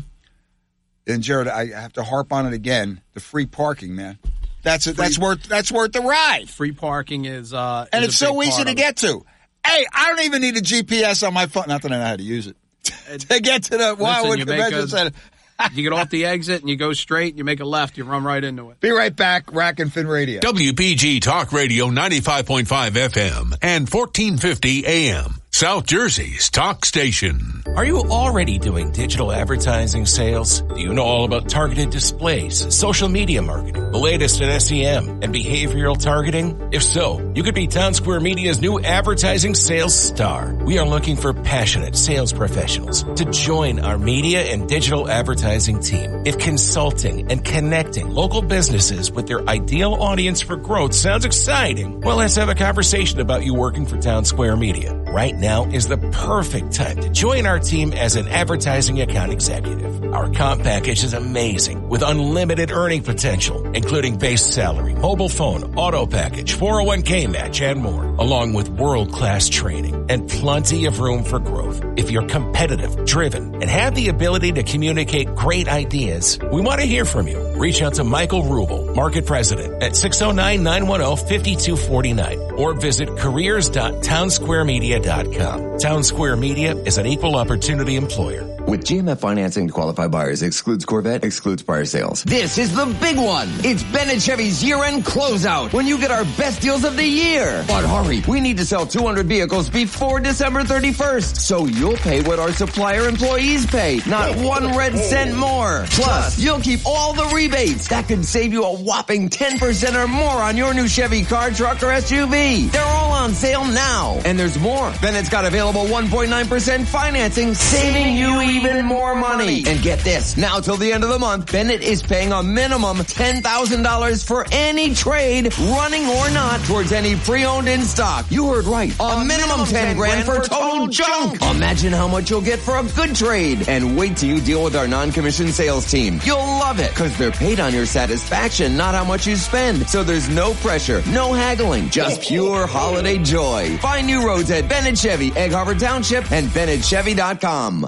And, Jared, I have to harp on it again. The free parking, man. That's it. That's worth. That's worth the ride. Free parking is, uh, and is it's so easy to get to. Hey, I don't even need a G P S on my phone. Not that I know how to use it to get to the Wildwood Convention Center. You get off the exit and you go straight. You make a left. You run right into it. Be right back. Rack and Fin Radio. W P G Talk Radio ninety-five point five F M and fourteen fifty A M. South Jersey's talk station. Are you already doing digital advertising sales? Do you know all about targeted displays, social media marketing, the latest in S E M, and behavioral targeting? If so, you could be Town Square Media's new advertising sales star. We are looking for passionate sales professionals to join our media and digital advertising team. If consulting and connecting local businesses with their ideal audience for growth sounds exciting, well, let's have a conversation about you working for Town Square Media. Right now, Now is the perfect time to join our team as an advertising account executive. Our comp package is amazing with unlimited earning potential, including base salary, mobile phone, auto package, four oh one k match, and more, along with world-class training and plenty of room for growth. If you're competitive, driven, and have the ability to communicate great ideas, we want to hear from you. Reach out to Michael Rubel, Market President, at six oh nine, nine one oh, five two four nine or visit careers dot town square media dot com. Town Square Media is an equal opportunity employer. With G M F financing to qualify buyers, excludes Corvette, excludes prior sales. This is the big one. It's Bennett Chevy's year-end closeout when you get our best deals of the year. But hurry, we need to sell two hundred vehicles before December thirty-first. So you'll pay what our supplier employees pay, not one red cent more. Plus, you'll keep all the rebates. That could save you a whopping ten percent or more on your new Chevy car, truck, or S U V. They're all on sale now. And there's more. Bennett's got available one point nine percent financing, saving you even more money. And get this, now till the end of the month, Bennett is paying a minimum ten thousand dollars for any trade, running or not, towards any pre-owned in stock. You heard right. A, a minimum, minimum ten grand for total junk. Imagine how much you'll get for a good trade. And wait till you deal with our non-commissioned sales team. You'll love it, because they're paid on your satisfaction, not how much you spend. So there's no pressure, no haggling, just pure holiday joy. Find new roads at Bennett Chevy, Egg Harbor Township, and Bennett Chevy dot com.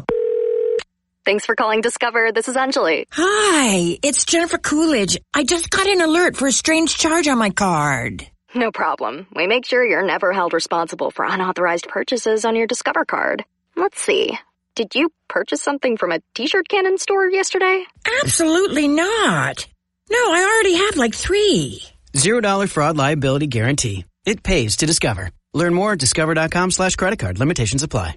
Thanks for calling Discover. This is Anjali. Hi, it's Jennifer Coolidge. I just got an alert for a strange charge on my card. No problem. We make sure you're never held responsible for unauthorized purchases on your Discover card. Let's see. Did you purchase something from a t-shirt cannon store yesterday? Absolutely not. No, I already have like three. Zero dollar fraud liability guarantee. It pays to Discover. Learn more at discover.com slash credit card. Limitations apply.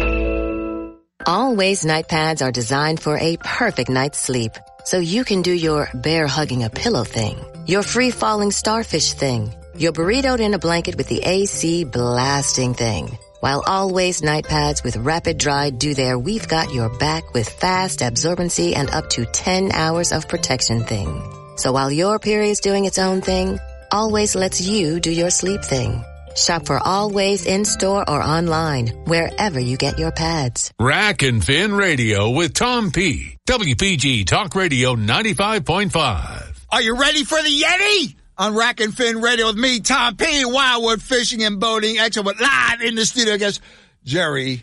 Always night pads are designed for a perfect night's sleep. So you can do your bear hugging a pillow thing, your free falling starfish thing, your burritoed in a blanket with the A C blasting thing. While Always night pads with Rapid Dry do their we've got your back with fast absorbency and up to ten hours of protection thing. So while your period's doing its own thing, Always lets you do your sleep thing. Shop for Always in-store or online, wherever you get your pads. Rack and Fin Radio with Tom P. W P G Talk Radio ninety-five point five. Are you ready for the Yeti? On Rack and Fin Radio with me, Tom P. Wildwood Fishing and Boating Expert, live in the studio. I guess Jerry,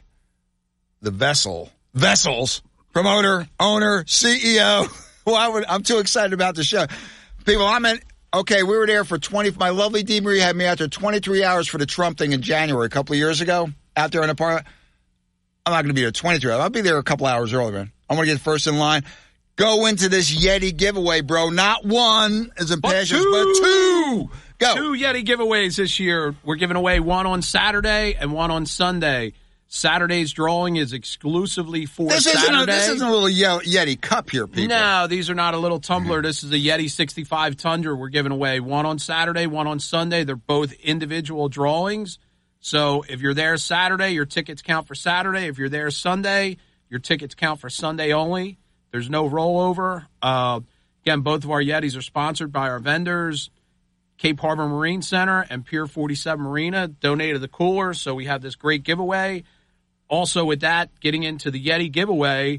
the vessel, vessels, promoter, owner, C E O. Wildwood, I'm too excited about the show. People, I'm in, okay, we were there for twenty, my lovely Dee Marie had me out there twenty-three hours for the Trump thing in January a couple of years ago, out there in the park. I'm not going to be there twenty-three hours. I'll be there a couple hours early, man. I'm going to get first in line. Go into this Yeti giveaway, bro. Not one as in passions, but two. Go. Two Yeti giveaways this year. We're giving away one on Saturday and one on Sunday. Saturday's drawing is exclusively for this Saturday. Isn't a, this isn't a little Yeti cup here, people. No, these are not a little tumbler. This is a Yeti sixty-five Tundra. We're giving away one on Saturday, one on Sunday. They're both individual drawings. So if you're there Saturday, your tickets count for Saturday. If you're there Sunday, your tickets count for Sunday only. There's no rollover. Uh, again, both of our Yetis are sponsored by our vendors, Cape Harbor Marine Center and Pier forty-seven Marina, donated the cooler, so we have this great giveaway. Also with that, getting into the Yeti giveaway,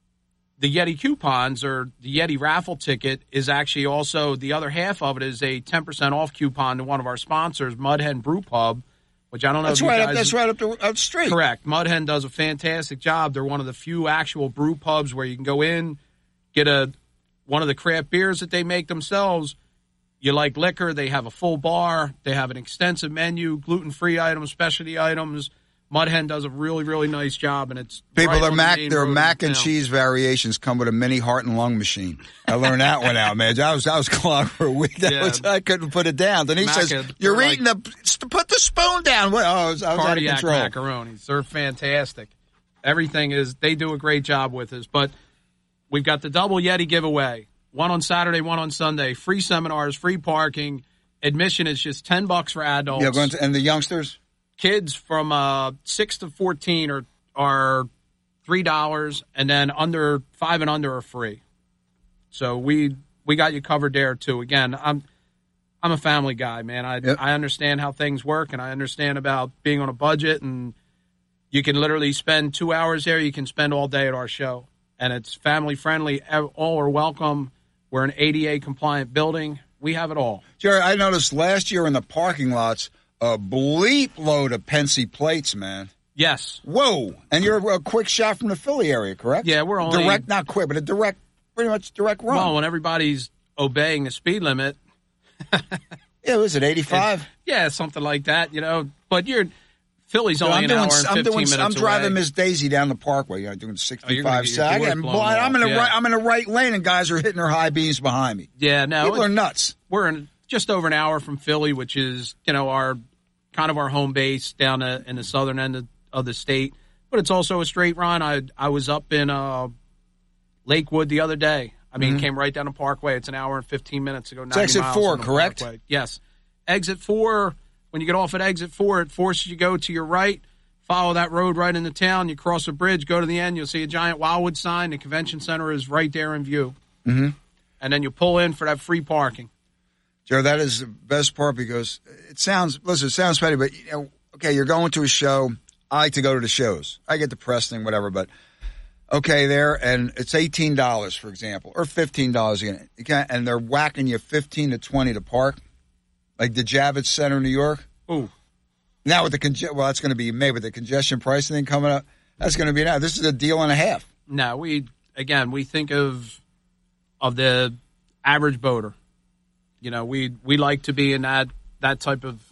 the Yeti coupons or the Yeti raffle ticket is actually also, the other half of it is a ten percent off coupon to one of our sponsors, Mud Hen Brew Pub, which I don't know that's if you right guys... Up, that's right up the, up the street. Correct. Mud Hen does a fantastic job. They're one of the few actual brew pubs where you can go in, get a one of the craft beers that they make themselves. You like liquor, they have a full bar. They have an extensive menu, gluten-free items, specialty items. Mud Hen does a really, really nice job, and it's people. Right their on mac, the their road mac and now. cheese variations come with a mini heart and lung machine. I learned that one out, man. I was I was clogged for a week. That Yeah. was, I couldn't put it down. Then he Mac says, and- "You're they're eating the put the spoon down." What? Oh, I was, I was out of Cardiac control. macaronis. They're fantastic. Everything is, they do a great job with us. But we've got the double Yeti giveaway. One on Saturday, one on Sunday. Free seminars, free parking. Admission is just ten bucks for adults. Yeah, going to, and the youngsters. Kids from uh, six to fourteen are are three dollars, and then under five and under are free. So we we got you covered there too. Again, I'm I'm a family guy, man. I Yep. I understand how things work, and I understand about being on a budget. And you can literally spend two hours there. You can spend all day at our show, and it's family friendly. All are welcome. We're an A D A compliant building. We have it all. Jerry, I noticed last year in the parking lots a bleep load of Pensy plates, man. Yes. Whoa! And you're a quick shot from the Philly area, correct? Yeah, we're only direct, not quick, but a direct, pretty much direct run. Well, when everybody's obeying the speed limit. Yeah, was it eighty-five? Yeah, something like that, you know. But you're Philly's So only I'm an doing, hour and I'm fifteen doing, minutes I'm driving away. Miss Daisy down the Parkway. I'm doing sixty-five. get your doors I'm, blown blind. I'm in a off, yeah. right. I'm in a right lane, and guys are hitting their high beams behind me. Yeah, no, People it- are nuts. We're in just over an hour from Philly, which is, you know, our kind of our home base down the, in the southern end of, of the state. But it's also a straight run. I I was up in uh, Lakewood the other day. I mean, Mhm. came right down the Parkway. It's an hour and fifteen minutes to go. It's ninety exit miles four, on the correct? Parkway. Yes. Exit four, when you get off at exit four, it forces you to go to your right, follow that road right into town. You cross a bridge, go to the end, you'll see a giant Wildwood sign. The convention center is right there in view. Mm-hmm. And then you pull in for that free parking. Joe, that is the best part because it sounds, listen, it sounds petty, but, you know, okay, you're going to a show. I like to go to the shows. I get the press thing, whatever, but okay, there, and it's eighteen dollars, for example, or fifteen dollars again. You can't, and they're whacking you fifteen to twenty to park, like the Javits Center in New York. Ooh. Now with the, conge- well, that's going to be May, with the congestion pricing thing coming up, that's going to be now. This is a deal and a half. No, we, again, we think of of the average boater. You know, we we like to be in that that type of.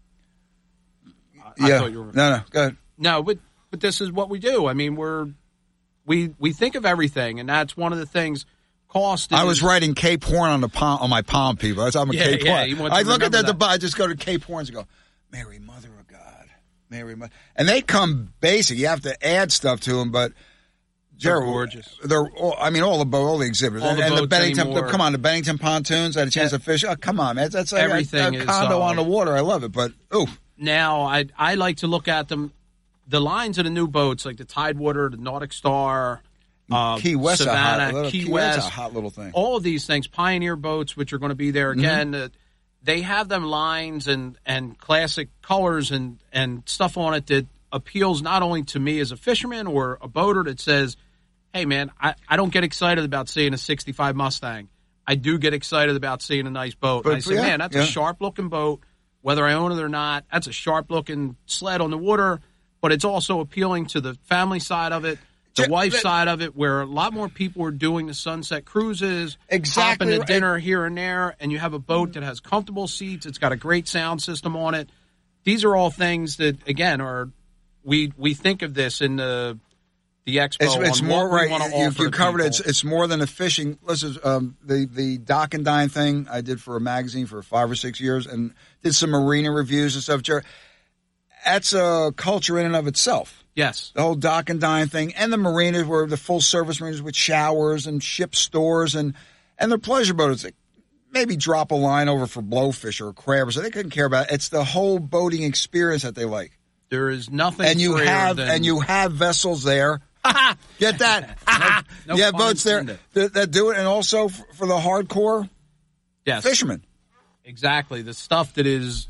I yeah. thought you were, no, no, go ahead. No, but but this is what we do. I mean, we're we we think of everything, and that's one of the things. Cost. Is, I was writing Cape Horn on the palm, on my palm, people. That's I'm a Yeah, Cape yeah, Horn. you want to I look at remember the, that. the I just go to Cape Horns and go, Mary, Mother of God, Mary, Mother, and they come basic. You have to add stuff to them, but They're Gerald, gorgeous. They're all, I mean all the boat, all the exhibitors, All and, the and the boats Bennington. anymore. Come on, the Bennington pontoons. I had a chance to fish. Oh, come on, man, that's like Everything a, a is, condo uh, on the water. I love it, but ooh, Now, I I like to look at them. The lines of the new boats, like the Tidewater, the Nautic Star, uh, Key West, a hot, Savannah, little, Key, Key West, West, a hot little thing. all of these things, Pioneer boats, which are going to be there again. Mm-hmm. uh, they have them lines and, and classic colors and, and stuff on it that appeals not only to me as a fisherman or a boater that says, hey, man, I, I don't get excited about seeing a sixty-five Mustang. I do get excited about seeing a nice boat. But, and I say, yeah, man, that's yeah. a sharp-looking boat, whether I own it or not. That's a sharp-looking sled on the water, but it's also appealing to the family side of it, the wife side of it, where a lot more people are doing the sunset cruises, Exactly hopping to right. dinner here and there, and you have a boat that has comfortable seats. It's got a great sound system on it. These are all things that, again, are we we think of this in the the expo. It's, it's on more what we right. wanna You, offer you to covered it. people. It's, it's more than a fishing. Listen, um, the the dock and dine thing I did for a magazine for five or six years, and did some marina reviews and stuff. Jer- That's a culture in and of itself. Yes. The whole dock and dine thing, and the marinas were the full service marinas with showers and ship stores and and their pleasure boats. Like maybe drop a line over for blowfish or crab, so they couldn't care about it. It's the whole boating experience that they like. There is nothing, and you freer have than, and you have vessels there. Get that? no, no you have pun boats there intended. that, that do it, and also for, for the hardcore Yes. fishermen. Exactly. The stuff that is.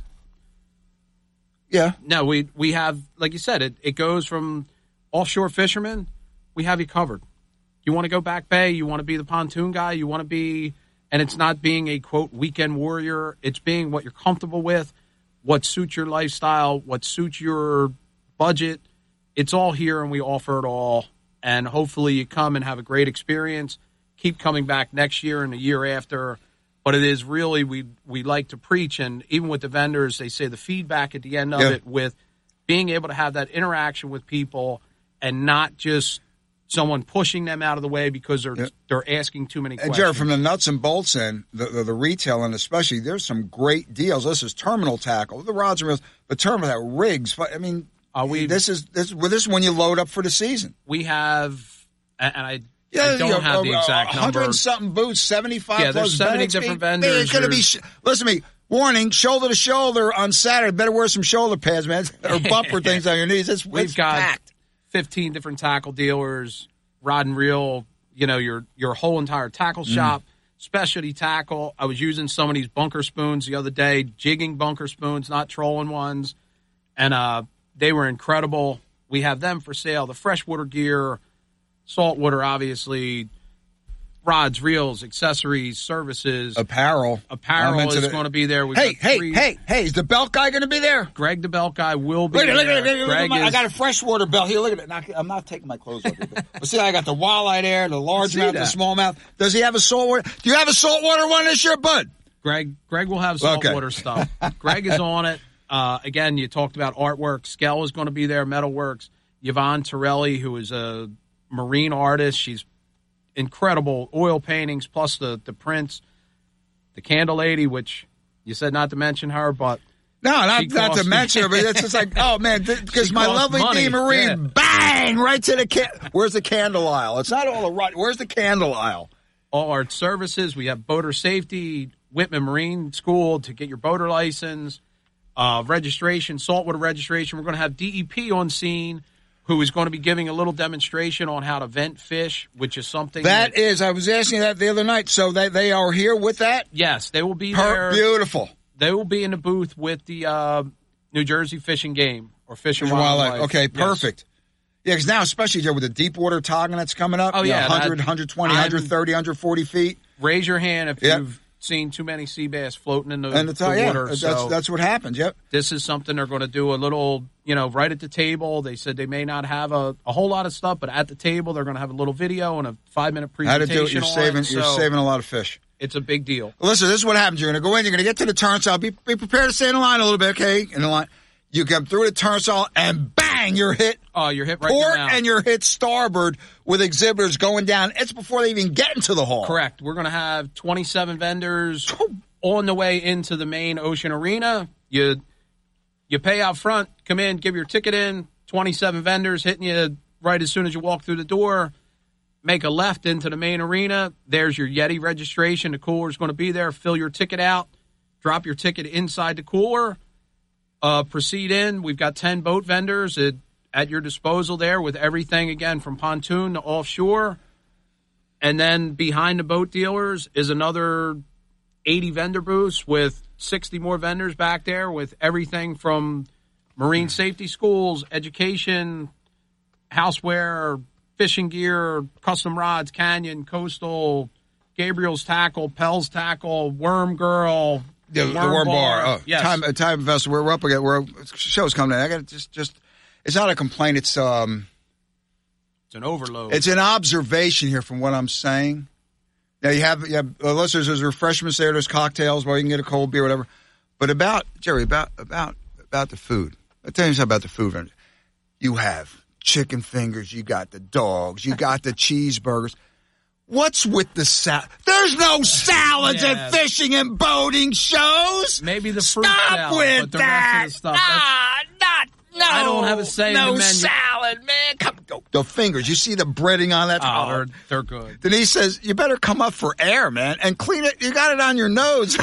Yeah. No, we we have, like you said, it, it goes from offshore fishermen. We have you covered. You want to go back bay. You want to be the pontoon guy. You want to be, and it's not being a, quote, weekend warrior. It's being what you're comfortable with, what suits your lifestyle, what suits your budget. It's all here, and we offer it all. And hopefully you come and have a great experience. Keep coming back next year and the year after. But it is really, we we like to preach, and even with the vendors, they say the feedback at the end of Yeah. it with being able to have that interaction with people and not just someone pushing them out of the way because they're Yeah. they're asking too many And questions. Jared, from the nuts and bolts end, the, the, the retail and especially, there's some great deals. This is terminal tackle, the rods and reels, but terminal tackle, rigs. I mean, Uh, we- this is this well, this is when you load up for the season. We have, and and I, Yeah, I don't you know, have the uh, exact one hundred number. and something booths, seventy-five Yeah, there's plus seventy benefits. different Man, vendors. It's gonna be sh- listen to me. Warning: shoulder to shoulder on Saturday. Better wear some shoulder pads, man, or bumper things on your knees. It's, We've it's got packed. fifteen different tackle dealers, rod and reel, you know, your your whole entire tackle shop, specialty tackle. I was using some of these bunker spoons the other day, jigging bunker spoons, not trolling ones, and uh, they were incredible. We have them for sale. The freshwater gear, saltwater, obviously, rods, reels, accessories, services, Apparel. apparel I'm into is the- going to be there. We've Hey, got hey, three- hey, hey! Is the belt guy going to be there? Greg the belt guy will be Look at there. it, look at it, look at Greg my- I is- got a freshwater belt here. Look at it. Now, I'm not taking my clothes off. But see, I got the walleye there, the See largemouth, the that. smallmouth. Does he have a saltwater? Do you have a saltwater one this year, bud? Greg, Greg will have Okay. saltwater stuff. Greg is on it. Uh, again, you talked about artwork. Skell is going to be there. Metalworks. Yvonne Torelli, who is a marine artist. She's incredible. Oil paintings plus the, the prints. The Candle Lady, which you said not to mention her, but No, not, She not cost to me- mention her, but it's just like, oh, man, because She my cost lovely money, D. Marine, yeah. bang, right to the can. Where's the candle aisle? It's not all the right. Where's the candle aisle? all our services. We have boater safety, Whitman Marine School to get your boater license, uh, registration, saltwater registration. We're going to have D E P on scene, who is going to be giving a little demonstration on how to vent fish, which is something That is, I was asking that the other night. So they, they are here with that? Yes, they will be Per- there. Beautiful. They will be in the booth with the uh, New Jersey Fish and Game or Fish and Fish and Wildlife. Wildlife. Okay, Yes. perfect. Yeah, because now, especially here with the deep water togging that's coming up, Oh, you know, yeah, one hundred, that- one twenty, I'm- one thirty, one forty feet. Raise your hand if Yep. you've seen too many sea bass floating in the, And it's, the yeah, water. that's, so that's what happens, yep. this is something they're going to do a little, you know, right at the table. They said they may not have a, a whole lot of stuff, but at the table they're going to have a little video and a five-minute How to presentation do it. You're on saving, it. you're So saving a lot of fish. it's a big deal. Listen, this is what happens. You're going to go in, you're going to get to the turnstile. Be, be prepared to stay in the line a little bit, okay? In the line. You come through the turnstile, and bang, you're hit Oh, you're hit right in the port mouth. and you're hit starboard with exhibitors going down. It's before they even get into the hall. Correct. We're going to have twenty-seven vendors on the way into the main Ocean Arena. You you pay out front, come in, give your ticket in. twenty-seven vendors hitting you right as soon as you walk through the door. Make a left into the main arena. There's your Yeti registration. The cooler's going to be there. Fill your ticket out. Drop your ticket inside the cooler. Uh, proceed in. We've got ten boat vendors at, at your disposal there with everything, again, from pontoon to offshore. And then behind the boat dealers is another eighty vendor booths with sixty more vendors back there with everything from marine safety schools, education, houseware, fishing gear, custom rods, Canyon, Coastal, Gabriel's Tackle, Pell's Tackle, Worm Girl, the Worm, the Worm Bar. Bar. Oh, yes. time, time Festival. We're up again. We're show's coming in. I got to just, just. It's not a complaint. It's um. It's an overload. It's an observation here from what I'm saying. Now you have you have uh, listeners. There's refreshments there. There's cocktails where you can get a cold beer, whatever. But about Jerry, about about about the food. I'll tell you something about the food. You have chicken fingers. You got the dogs. You got the cheeseburgers. What's with the salad? There's no salads Yeah. at fishing and boating shows. Maybe the fruit Stop salad, with but the that. rest of the stuff. Ah, not no. I don't have a say in no the menu. salad, man. Come go. The fingers. You see the breading on that? Oh, they're, they're good. Denise says you better come up for air, man, and clean it. You got it on your nose.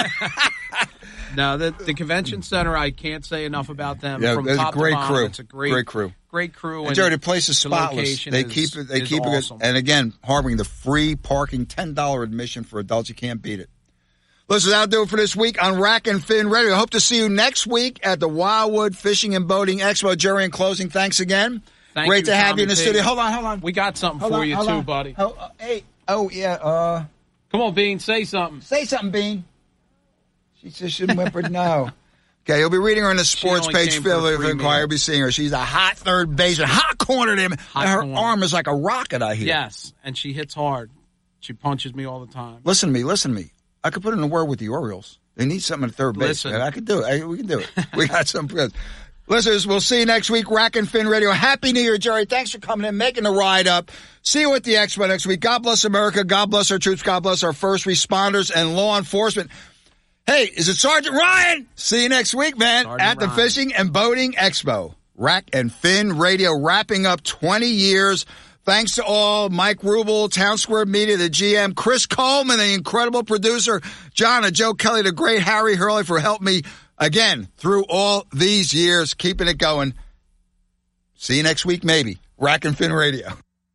No, the, the convention center, I can't say enough about them. Yeah, From it's a top great to bottom, crew. It's a great, Great crew. Great crew. And Jerry, the place is the spotless. location They is- keep it. They is keep awesome. it. And again, harboring the free parking, ten dollar admission for adults. You can't beat it. Listen, that'll do it for this week on Rack and Fin Radio. I hope to see you next week at the Wildwood Fishing and Boating Expo. Jerry, in closing, thanks again. Thank Great you, to have Tommy you in the P. studio. Hold on, hold on. We got something Hold for on, you, hold too, on. buddy. Oh, uh, hey. Oh, yeah. Uh, Come on, Bean, say something. Say something, Bean. She says she whimpered no. Okay, you'll be reading her on the sports only page. came for Phil the of free Inquiry. meal. You'll be seeing her. She's a hot third baseman. Hot corner to him. Hot her corner. arm is like a rocket, I hear. Yes, and she hits hard. She punches me all the time. Listen to me. Listen to me. I could put in a word with the Orioles. They need something at third base. Listen. I could do it. I, we can do it. We got some friends. Listeners, we'll see you next week. Rack and Fin Radio. Happy New Year, Jerry. Thanks for coming in, making the ride up. See you at the Expo next week. God bless America. God bless our troops. God bless our first responders and law enforcement. Hey, is it Sergeant Ryan? See you next week, man, Sergeant at the Ryan. Fishing and Boating Expo. Rack and Fin Radio wrapping up twenty years. Thanks to all, Mike Rubel, Town Square Media, the G M, Chris Coleman, the incredible producer, John and Joe Kelly, the great Harry Hurley for helping me, again, through all these years, keeping it going. See you next week, maybe. Rack and Fin Radio.